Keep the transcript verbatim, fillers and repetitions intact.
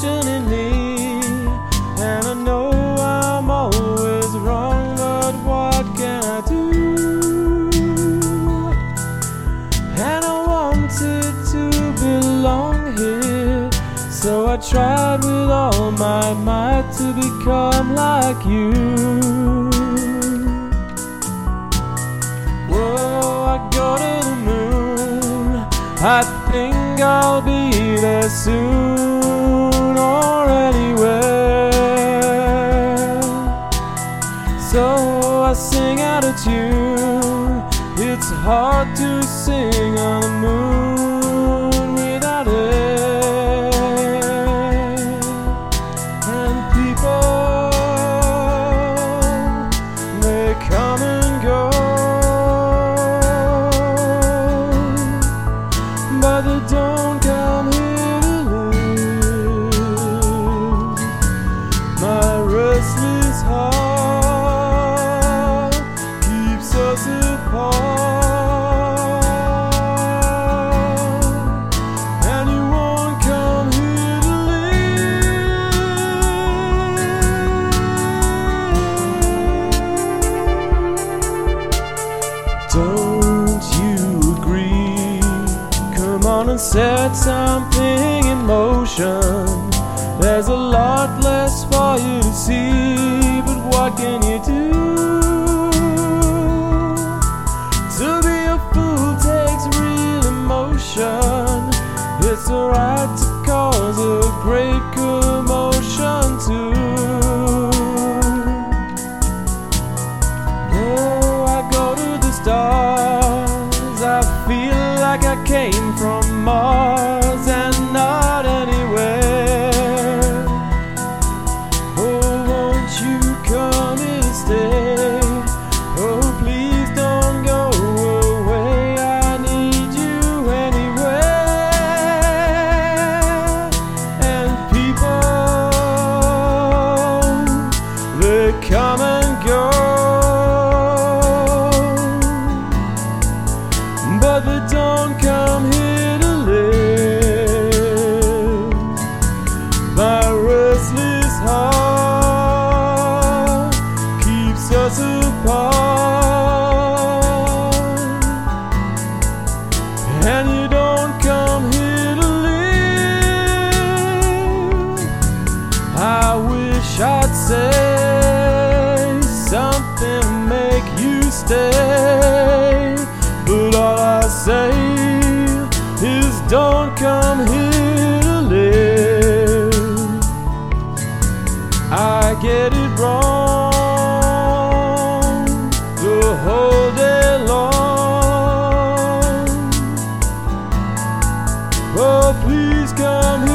questioning me, and I know I'm always wrong, but what can I do? And I wanted to belong here, so I tried with all my might to become like you. Whoa, I go to the moon, I think I'll be there soon or anywhere. So I sing out a tune. It's hard to sing on the moon without air. And people, they come and go, but they don't come here to live. My restless heart keeps us apart, and you won't come here to live. Don't you agree? Come on and set something in motion. There's a lot less for you to see, but what can you do? To be a fool takes real emotion. It's alright to cause a great commotion too. Oh, I go to the stars, I feel like I came from Mars and not anywhere. Oh, won't you come and stay? Oh, please don't go away, I need you anywhere. And people, they come and go, but they don't come here to live. My restless heart keeps us apart, and you don't come here to live. I wish I'd say something to make you stay, but all I say is don't come here to live. I get it wrong the whole day long. Oh, please come here.